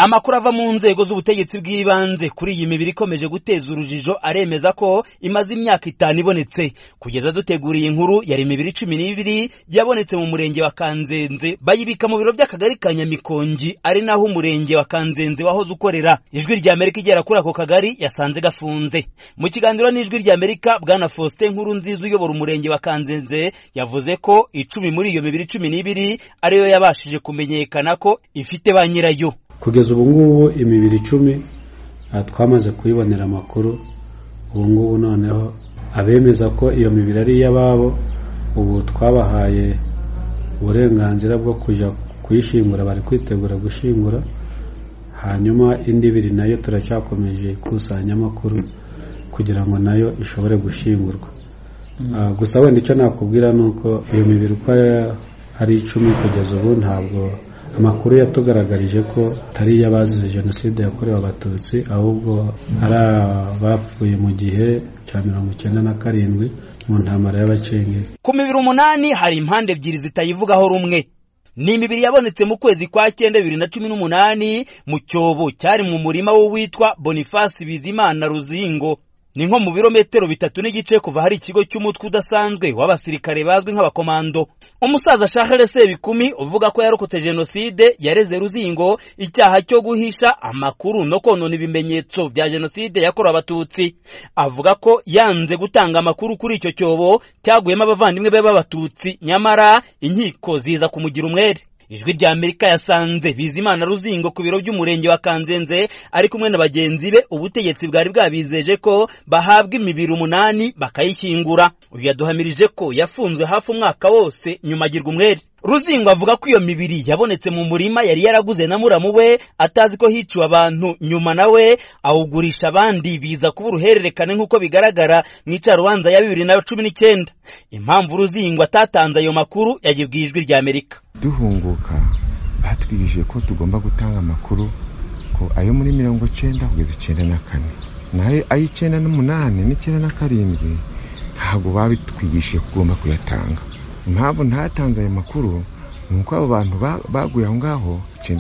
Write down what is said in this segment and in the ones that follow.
Amakuru ava mu nzego z'ubutegetsi bw'ibanze kuri iyi mibiri ikomeje guteza urujijo aremeza ko imaze imyaka 5 ibonetse. Kugeza duteguriye inkuru yari imibiri 12 yabonetse mu murenge wa Kanzenze, bayibika mu biro by'akagari ka Nyamikongi, ari naho umurenge wa Kanzenze wahoze ukorera. Ijwi rya Amerika igera kuri ako kagari yasanze gafunze. Mu kiganiro n'Ijwi rya Amerika, Bwana Faustin Nkurunziza uyobora umurenge wa Kanzenze yavuze ko 10 muri iyo mibiri 12 ariyo yabashije kumenyekana ko ifite ba nyirayo. Kugeza ubu ngubu imibiri 10 twamaze kuyibonera amakuru. Ubu ngubu noneho abemeza ko iyo mibiri ari y'ababo, ubu twabahaye uburenganzira bwo kujya kuyishingura, bari kwitegura gushingura. Hanyuma indi biri nayo turacyakomeje kusanya amakuru kugira ngo nayo ishobore gushingurwa. Gusa wenda icyo nakubwira nuko iyo mibiri uko ari 10 kugeza ubu ntabwo amakuru yatugaragarije ko tari yabazize jenoside yakorewe abatutsi, ahubwo ari abapfuye mu gihe cya 97 mu ntambara y'abacengezi. Ku mibiri 8 hari impande ebyiri zitayivugaho rumwe. Ni imibiri yabonetse mu kwezi kwa 9 2018 mu cyobo cyari mu murima wo witwa Boniface Bizimana Ruzingo. Ni nko mu birometero 3 n'igice kuva hari ikigo cy'umutwe udasanzwe w'abasirikare bazwi nk'abakomando. Umusaza Charles Sebikumi uvuga ko yarokotse jenoside yareze Ruzingo icyaha cyo guhisha amakuru no konona ibimenyetso bya jenoside yakorewe abatutsi. Avuga ko yanze gutanga amakuru kuri icyo cyobo cyaguyemo abavandimwe be b'abatutsi, nyamara inkiko ziza kumugira umwere. Ijwi rya Amerika yasanze Bizimana Ruzingo ku biro by'umurenge wa Kanzenze ari kumwe na bagenzi be. Ubutegetsi bwari bwabizeje ko bahabwa imibiri 8 bakayishyingura. Uyu yaduhamirije ko yafunzwe hafi umwaka wose nyuma agirwa umwere. Ruzingo avuga ko iyo mibiri yabonetse mu murima yari yaraguze na muramu we atazi ko hiciwe abantu, nyuma nawe awugurisha abandi, biza kuba uruhererekane nk'uko bigaragara mu icarubanza ya 2019. Impamvu Ruzingo atatanze ayo makuru yagibwiye Ijwi rya Amerika. Duhunguka batwigije ko tugomba gutanga amakuru ko ayo muri 90 kugeza 94 naye ayi 98 n'97 ntabwo babitwigishije kugomba kuyatanga. Impamvu ntatanze ayo makuru nuko abo bantu baguye aho ngaho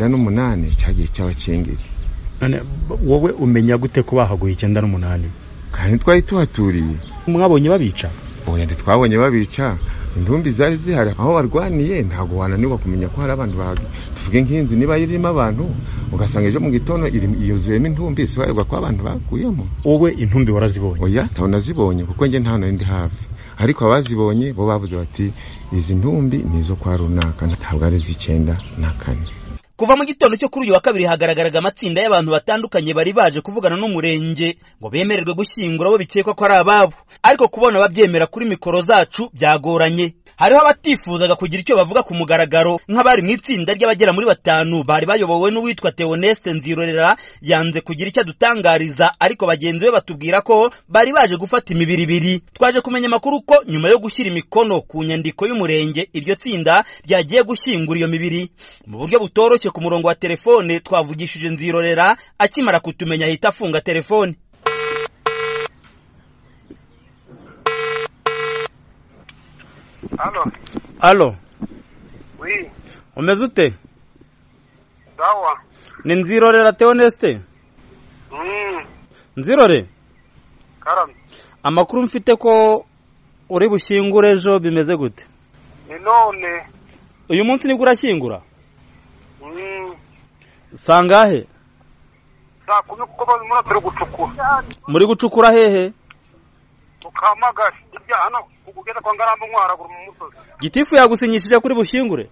98 cyagiye cy'abacengezi. None wowe umenya gute ko bahaguye 98? Kandi twari tuhaturiye. Mwabonye babica? Oya, twabonye babica. Indumbi zari zihari aho barwaniye, ntago wananirwa kumenya ko hari abantu bahagi. Tuvuge nk'inzu niba irimo abantu ugasanga ejo mu gitondo yuzuyemo intumbi, sibarirwa ko abantu baguyemo. Wowe intumbi warazibonye? Oya, ntaho nazibonye kuko nge nta ndi hafi. Ariko abazibonye bo bavuze bati izi ntumbi nizo kwa runaka, ntabwo ari z'I94. Kuva mu gitondo cyo kuri uyu wa kabiri hagaragaraga amatsinda y'abantu batandukanye bari baje kuvugana n'umurenge ngo bemererwe gushyingura abo bikekwa ko ari ababo, ariko kubona babyemera kuri mikoro zacu byagoranye. Hariho abatifuzaga kugira icyo bavuga ku mugaragaro, nk'abari mu itsinda ry'abagera muri 5 bari bayobowe n'uwitwa Theoneste Nzirorera. Yanze kugira icyo adutangariza, ariko bagenzi be batubwira ko bari baje gufata imibiri 2. Twaje kumenya amakuru ko nyuma yo gushyira imikono ku nyandiko y'umurenge, iryo tsinda ryagiye gushyingura iyo mibiri mu buryo butoroshye. Ku murongo wa telefone twavugishije Nzirorera, akimara kutumenya ahita afunga telefone. Allo. Oui. Umeze ute? Sawa. Ni Nzirorera Theoneste? Nzirore? Karame. Amakuru mfite ko uri bushyingure ejo, bimeze gute? Ni none. Uyu munsi nibwo urashyingura? Sangahe? Saa 10 kuko muri gucukura. Muri gucukura hehe? Tukamagari. Ijya hano kugeza kwa Ngarambo Ntwaragura mu musozi. Gitifu yagusinyishije kuri bushyingure?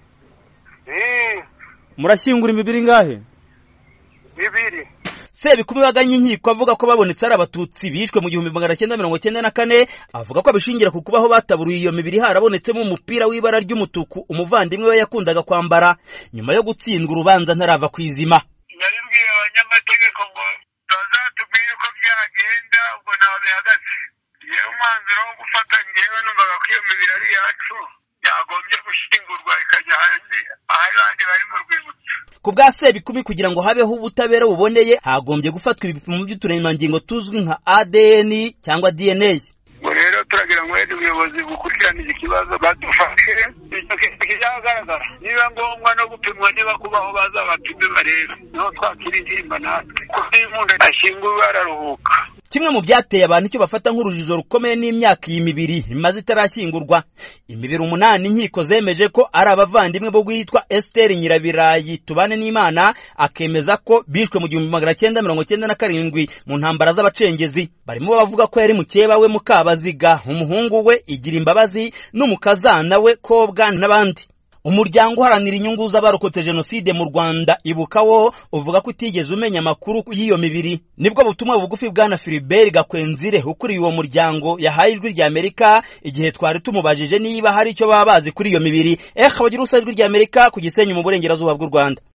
Murashyingura imibiri ngahe? 2. Sebikumi baganye inkiko avuga ko babonetse ari abatutsi bishwe mu 1994. Avuga ko abishingira ku kubaho bataburuye iyo mibiri harabonetsemo umupira w'ibara ry'umutuku umuvandimwe we yakundaga kwambara. Nyuma yo gutsindwa urubanza ntarava kwizima. Naribwiye abanyamategeko ngo bazatubwire uko byagenda, ubwo nawe bihagaze. Yewe umwanzuro wo gufata ngewe numvaga ko iyo mibiri ari yacu yagombye gushingurwa ikajya hanze ahari bandi bari mu rwibutso. Ku bwa Sebikumi, kugira ngo habeho ubutabera buboneye hagombye gufatwa ibipimo by'uturemangingo tuzwi nka ADN cyangwa DNA. Rero turagira ngo wenda ubuyobozi bukurikirane iki kibazo badufashe icyo kintu kizagaragara niba ngombwa no gupimwa niba kubaho baza bapime barebe niho twakira intimba natwe kuko iyo umuntu ashyinguwe araruhuka. Kimwe mu byateye abantu icyo bafata nk'urujijo rukomeye n'imyaka iyi mibiri imaze itarashyingurwa. Imibiri 8 inkiko zemeje ko ari abavandimwe bo guhitwa Esther Nyirabirayi Tubane n'Imana, akemeza ko bishwe mu 1997 mu ntambara z'abacengezi. Barimo bavuga ko yari mukeba we Mukabaziga, umuhungu we Igira Imbabazi n'umukazana we Kobwa n'abandi. Umuryango uharanira inyungu z'abarokotse jenoside mu Rwanda Ibuka wo uvuga ko utigeze umenya amakuru y'iyo mibiri. Nibwo butumwa bugufi bwana Philibert Gakwenzire ukuriye uwo muryango yahaye Ijwi ry'Amerika igihe twari tumubajije niba hari icyo baba bazi kuri iyo mibiri. Abagira Ijwi ry'Amerika ku Gisenyi mu burengerazuba bw'u Rwanda.